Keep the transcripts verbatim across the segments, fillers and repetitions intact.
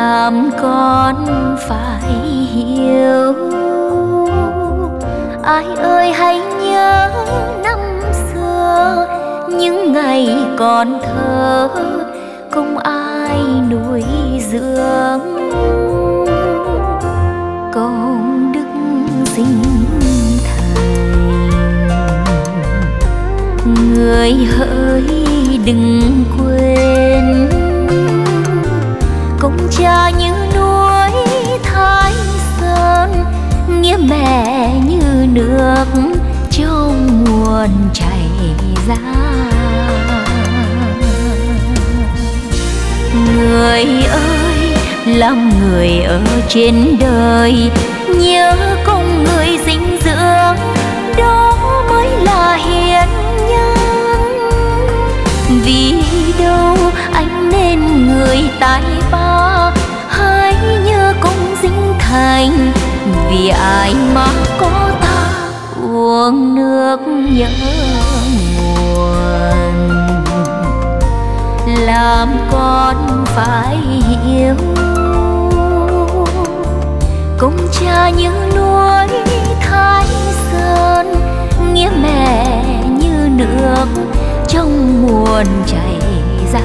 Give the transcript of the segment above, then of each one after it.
làm con phải hiểu. Ai ơi hãy nhớ năm xưa, những ngày còn thơ không ai nuôi dưỡng. Công đức sinh thành, người hỡi đừng quên. Công cha như núi Thái Sơn, nghĩa mẹ như nước trong nguồn chảy ra. Người ơi, làm người ở trên đời, nhớ công người dinh dưỡng, đó mới là hiền nhân. Vì đâu anh nên người tài ba, hãy nhớ công dinh thành. Vì ai mà có ta uống nước nhớ nguồn. Làm con phải hiểu, công cha như núi Thái Sơn, nghĩa mẹ như nước trong nguồn chảy ra.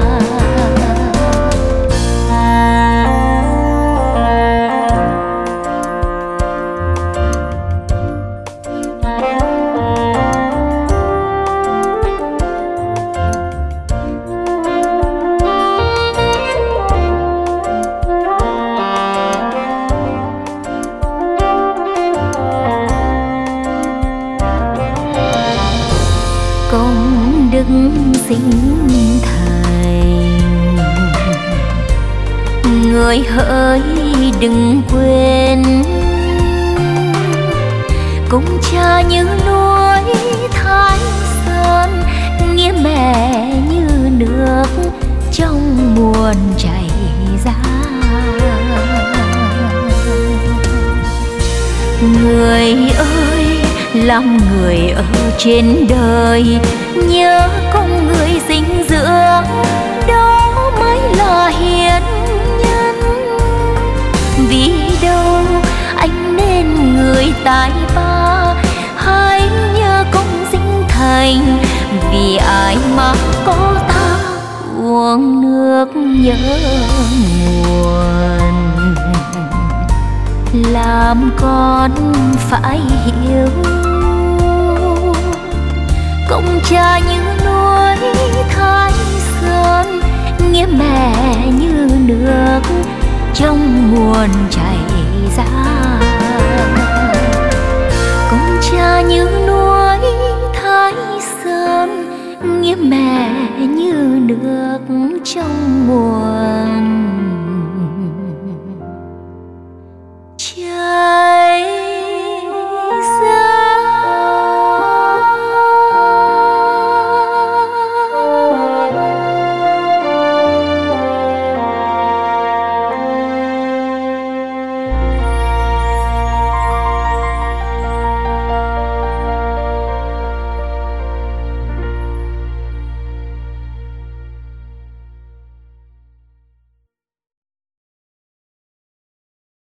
Công đức sinh thành, người hỡi đừng quên. Công cha như núi Thái Sơn, nghĩa mẹ như nước trong nguồn chảy ra. Người ơi, làm người ở trên đời, nhớ công người dinh dưỡng, đó mới là hiền nhân. Vì đâu anh nên người tài ba, hãy nhớ công dinh thành. Vì ai mà có ta uống nước nhớ nguồn. Làm con phải hiểu, công cha như núi Thái Sơn, nghĩa mẹ như nước trong nguồn chảy ra. Công cha như núi Thái Sơn, nghĩa mẹ như nước trong nguồn